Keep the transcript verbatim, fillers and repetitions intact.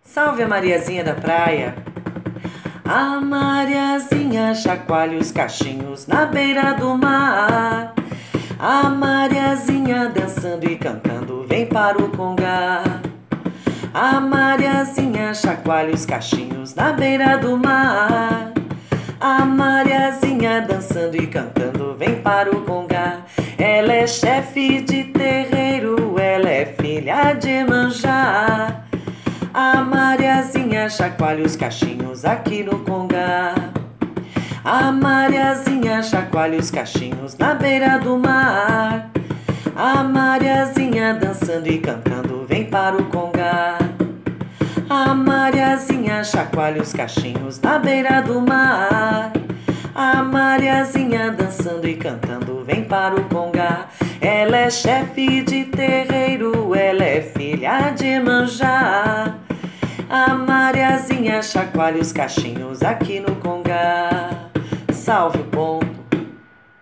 Salve a Mariazinha da praia. A Mariazinha chacoalha os cachinhos na beira do mar. A Mariazinha dançando e cantando vem para o congá. A Mariazinha chacoalha os cachinhos na beira do mar. A Mariazinha dançando e cantando vem para o congá. Ela é chefe de terreiro, ela é filha de Iemanjá. A Mariazinha chacoalha os cachinhos aqui no congá. A Mariazinha chacoalha os cachinhos na beira do mar. A Mariazinha dançando e cantando vem para o congá. A Mariazinha chacoalha os cachinhos na beira do mar. A Mariazinha dançando e cantando vem para o congá. Ela é chefe de terreiro, ela é filha de Iemanjá. A Mariazinha chacoalha os cachinhos aqui no congá. Salve o bom